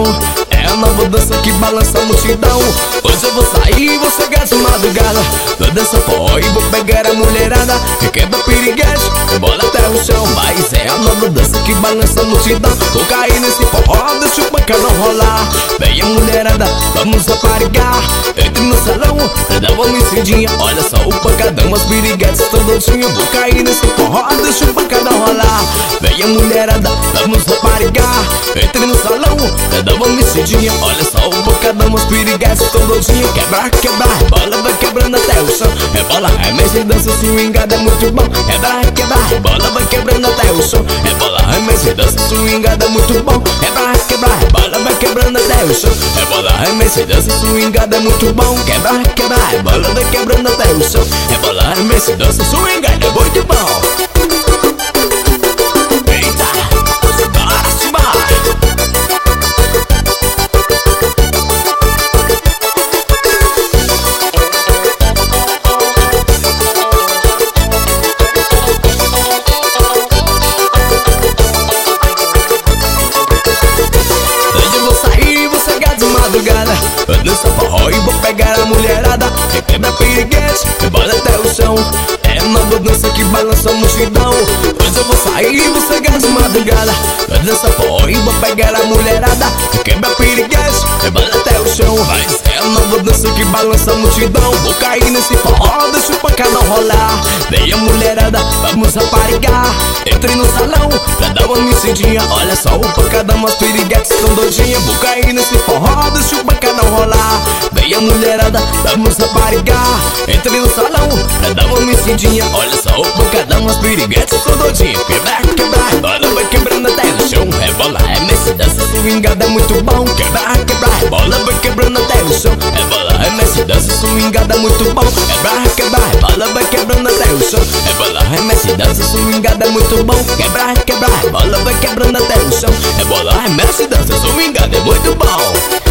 chão. É a nova dança que balança a multidão. Hoje eu vou sair, vou chegar de madrugada. Vou dançar forró e vou pegar a mulherada. Quebra piriguete, bola até o chão. Mas é a nova dança que balança a multidão. Vou cair nesse forró, deixa o pancadão rolar. Vem a mulherada, vamos aparigar. Entre no salão, dá uma mexidinha. Olha só o pancadão, as piriguetes estão doidinhas. Vou cair nesse forró, deixa o pancadão rolar. Vem a mulherada, vamos aparigar. Entre no salão, dá uma mexidinha. Olha só o pancadão, as piriguetes estão doidinhas. Quebra, quebra, bola vai quebrando até o chão. É bola, é mexe, dança swingada, é muito bom. Quebra, quebra, bola vai quebrando até o chão. É bola, é mexe, dança swingada, é muito bom. Quebra, quebra, bola vai quebrando até o chão. É bola, é mexe, dança swingada, é muito bom. Quebra, quebra, bola vai quebrando até o chão. É bola, é mexe, dança swingada, é muito bom. Dança forró e vou pegar a mulherada. Quebra piriguete, bola até o chão. É a nova dança que balança a multidão. Hoje eu vou sair e vou chegar de madrugada. Dança forró e vou pegar a mulherada. Quebra piriguete, bola até o chão. Mas é a nova dança que balança a multidão. Vou cair nesse forró, deixa o pancadão rolar. Vem a mulherada, vamos aparigar. Entre no salão, pra dar uma mexidinha. Olha só o pancadão, as piriguetes estão doidinhas. Vou cair nesse forró, deixa o pancadão rolar. Vem a mulherada, vamos aparigar. Entre no salão, pra dar uma mexidinha. Olha só o pancadão, as piriguetes estão doidinhas. Quebra, quebra, bola vai quebrando até o chão. É bola, é mexe, dança swingada, é muito bom. Quebra, quebra, bola vai quebrando até o chão. É bola, é mexe, dança swingada, é muito bom. Quebra, quebra, bola vai quebrando até o chão. É bola, é mexe, dança swingada, é muito bom. Quebra, quebra, bola vai quebrando até o chão. É bola, é mexe, dança swingada, é muito bom.